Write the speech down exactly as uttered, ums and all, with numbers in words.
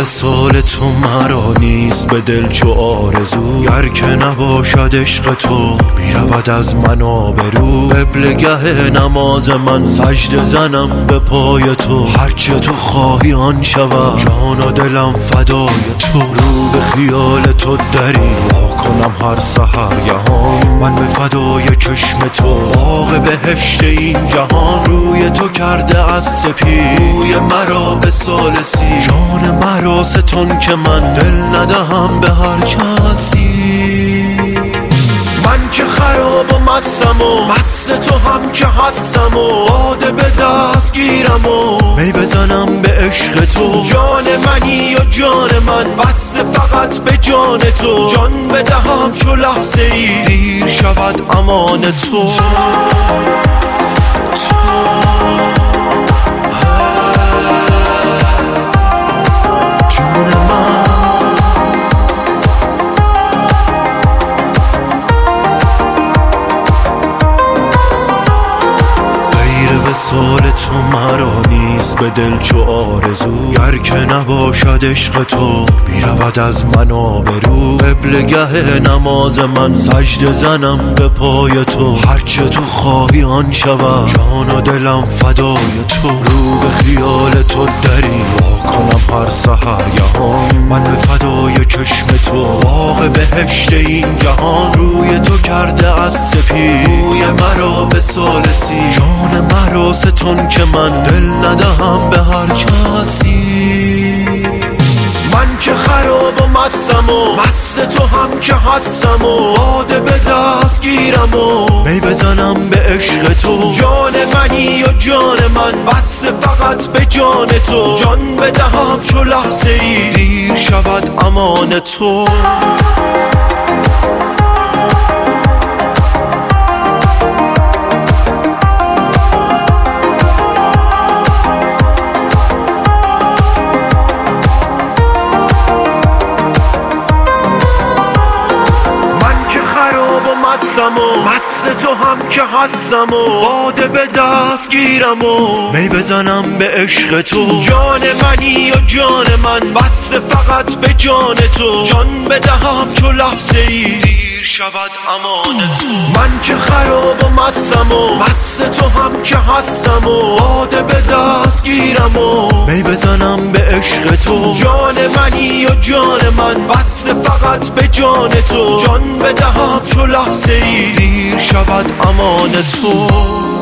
وصال تو مرا نیست به دل چو آرزو، گر که نباشد عشق تو میرود از من آبرو. قبلگه نماز من سجده زنم به پای تو، هرچه تو خواهی آن شود، جان و دلم فدای تو. رو به خیال تو دری وا کنم هر سحرگهان، من به فدای چشم تو باغ بهشت این جهان. روی تو کرده از سپید روی مرا به ثالثی، جان مرا ستان که من دل ندهم به هر کسی. من که خراب و مستم و مست تو هم که هستم و باده به دست گیرم و می بزنم به عشق تو. جان منی و جان من بسته فقط به جان تو، جان بدهم چو لحظه ای دیر شود امان تو. وصال تو مرا نیست به دل چو آرزو، گر که نباشد عشق تو میرود از من آبرو. قبلگه نماز من سجده زنم به پای تو، هرچه تو خواهی آن شود، جان و دلم فدای تو. رو به خیال تو دری وا کنم هر سحرگهان، من به فدای چشم تو باغ بهشت این جهان. روی تو کرده از سپید روی مرا به ثالثی، جان مرا ستون که من دل ندهم به هر کسی. من که خراب و مستم و مست تو هم که هستم و باده به دست گیرم و می بزنم به عشق تو. جان منی و جان من بسته فقط به جان تو، جان بدهم چو لحظه ای دیر شود امان تو. مست تو هم که هستم و باده به دست گیرم و می بزنم به عشق تو. جان منی و جان من بسته فقط به جان تو، جان بدهم چو لحظه ای دیر شود امان تو. من که خراب و مستم و مست تو هم که هستم و باده به دست گیرم و می بزنم به عشق تو. جان منی و جان من بسته فقط به جان تو، جان بدهم چو لحظه ای دیر شود امان تو.